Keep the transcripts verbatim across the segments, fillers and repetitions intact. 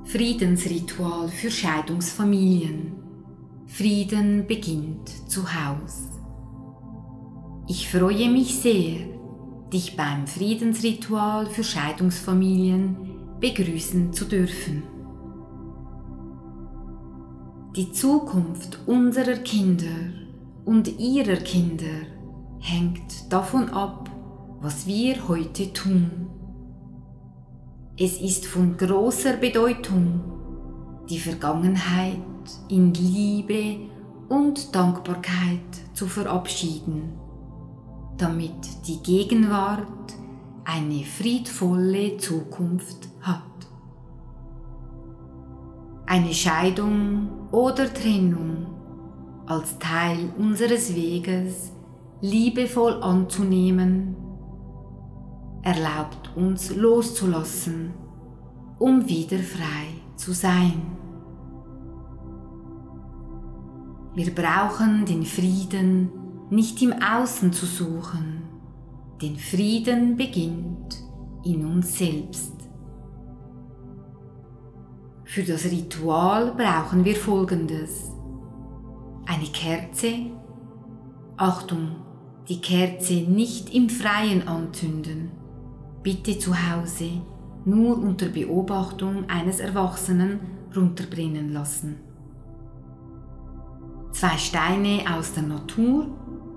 Friedensritual für Scheidungsfamilien. Frieden beginnt zu Haus. Ich freue mich sehr, dich beim Friedensritual für Scheidungsfamilien begrüßen zu dürfen. Die Zukunft unserer Kinder und ihrer Kinder hängt davon ab, was wir heute tun. Es ist von großer Bedeutung, die Vergangenheit in Liebe und Dankbarkeit zu verabschieden, damit die Gegenwart eine friedvolle Zukunft hat. Eine Scheidung oder Trennung als Teil unseres Weges liebevoll anzunehmen, erlaubt uns loszulassen, um wieder frei zu sein. Wir brauchen den Frieden nicht im Außen zu suchen, denn Frieden beginnt in uns selbst. Für das Ritual brauchen wir Folgendes: eine Kerze. Achtung, die Kerze nicht im Freien anzünden. Bitte zu Hause nur unter Beobachtung eines Erwachsenen runterbrennen lassen. Zwei Steine aus der Natur,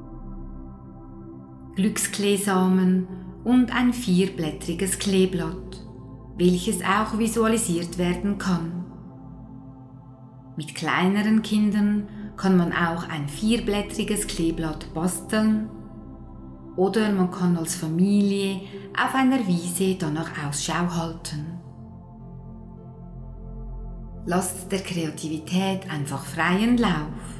Glückskleesamen und ein vierblättriges Kleeblatt, welches auch visualisiert werden kann. Mit kleineren Kindern kann man auch ein vierblättriges Kleeblatt basteln oder man kann als Familie auf einer Wiese danach Ausschau halten. Lasst der Kreativität einfach freien Lauf.